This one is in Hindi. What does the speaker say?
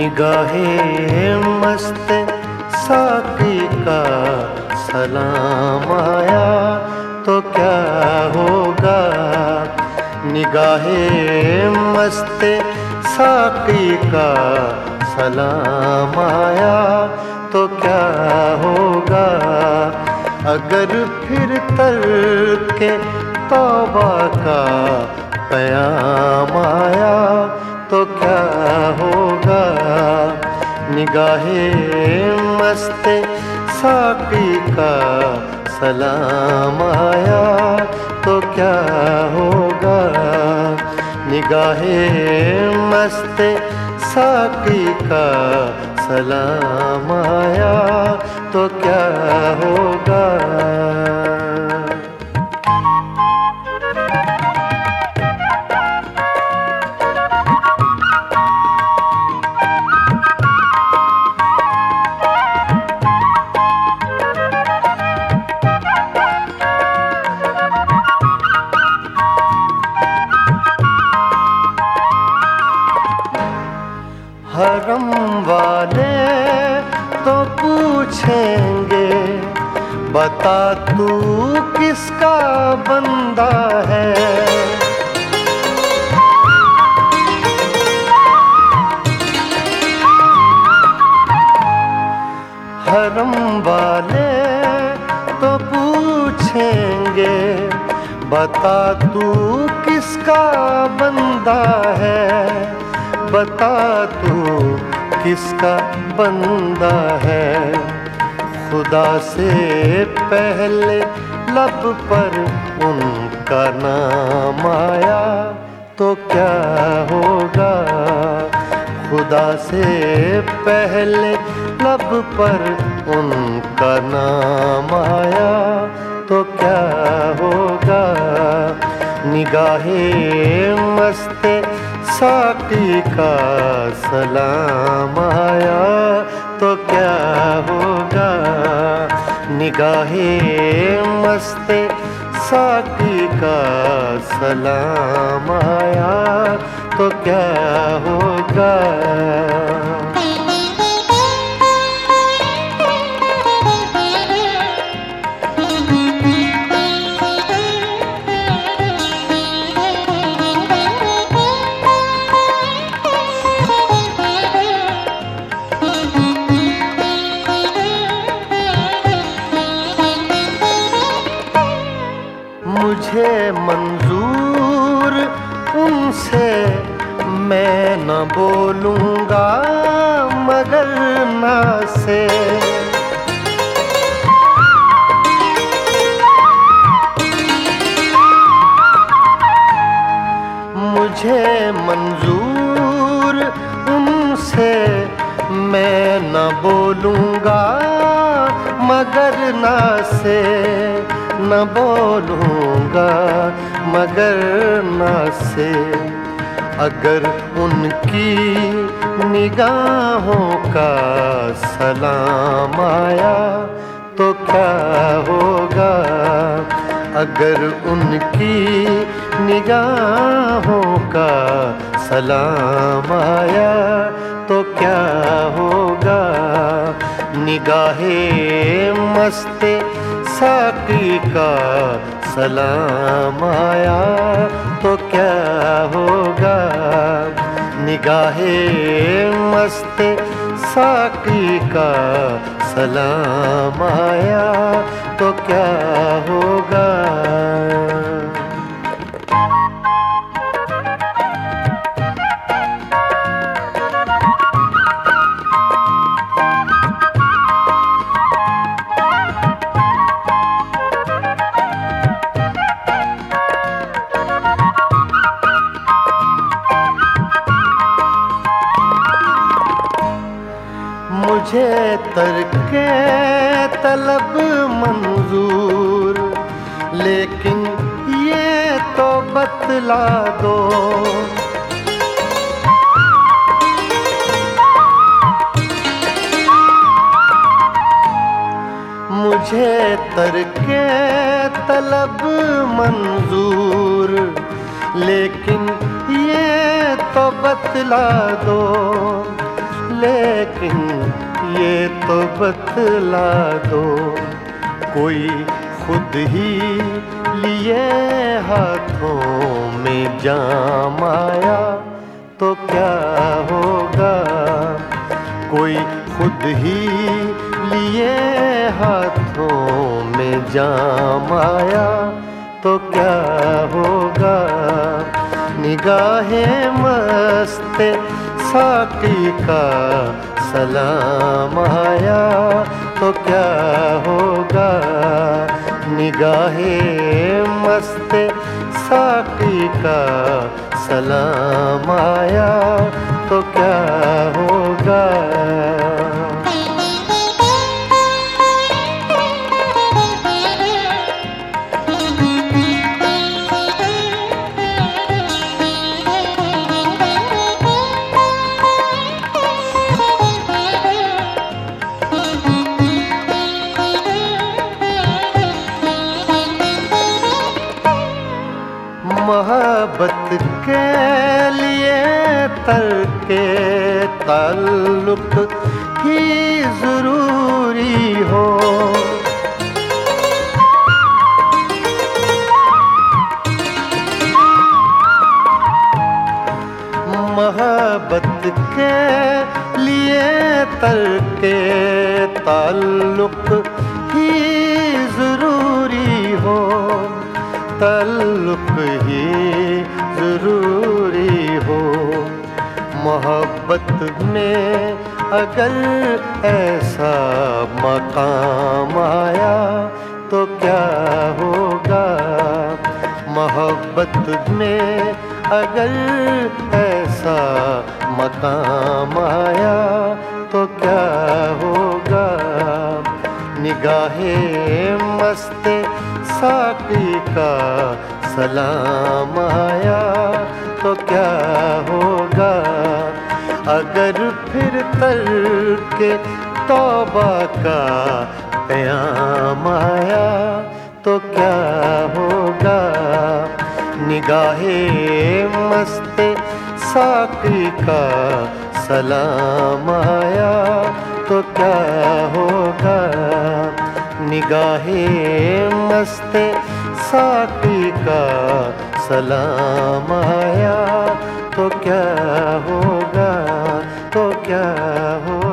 निगाहे मस्त साकी का सलाम आया तो क्या होगा। निगाहे मस्त साकी का सलाम आया तो क्या होगा। अगर फिर तर्के तौबा का क़याम आया तो क्या होगा। निगाहे मस्त साकी का सलाम आया तो क्या होगा। निगाहे मस्त साकी का सलाम आया तो क्या होगा। हरम वाले तो पूछेंगे बता तू किसका बंदा है। हरम वाले तो पूछेंगे बता तू किसका बंदा है। बता तू किसका बंदा है। खुदा से पहले लब पर उनका नाम आया तो क्या होगा। खुदा से पहले लब पर उनका नाम आया तो क्या होगा। निगाहे मस्त साकी का सलाम आया तो क्या होगा। निगाहे मस्त साकी का सलाम आया तो क्या होगा। मुझे मंजूर उनसे मैं न बोलूँगा मगर ना से। मुझे मंजूर उनसे मैं न बोलूँगा मगर ना से। न बोलूँगा मगर ना से। अगर उनकी निगाहों का सलाम आया तो क्या होगा। अगर उनकी निगाहों का सलाम आया तो क्या होगा। निगाहे मस्त साकी का सलाम आया तो क्या होगा। निगाहे मस्त साकी का सलाम आया तो क्या होगा। मुझे तर्के तलब मंजूर लेकिन ये तो बतला दो। मुझे तर्के तलब मंजूर लेकिन ये तो बतला दो। लेकिन ये तो बतला दो, कोई खुद ही लिए हाथों में जाम आया तो क्या होगा। कोई खुद ही लिए हाथों में जाम आया तो क्या होगा। निगाहें मस्त साकी का सलाम आया तो क्या होगा। निगाहें मस्त साकी का सलाम आया तो क्या होगा। मोहब्बत के लिए तरके ताल्लुक ही ज़रूरी हो। मोहब्बत के लिए तरके ताल्लुक ही ज़रूरी हो। ताल्लुक ही ज़रूरी हो। मोहब्बत में अगर ऐसा मकाम आया तो क्या होगा। मोहब्बत में अगर ऐसा मकाम आया तो क्या होगा। निगाहें मस्त साकी का सलाम आया तो क्या होगा। अगर फिर तरके तौबा का क़याम आया तो क्या होगा। निगाहें मस्त साकी का सलाम आया तो क्या होगा। निगाहें मस्त साकी का सलाम आया तो क्या होगा, तो क्या होगा।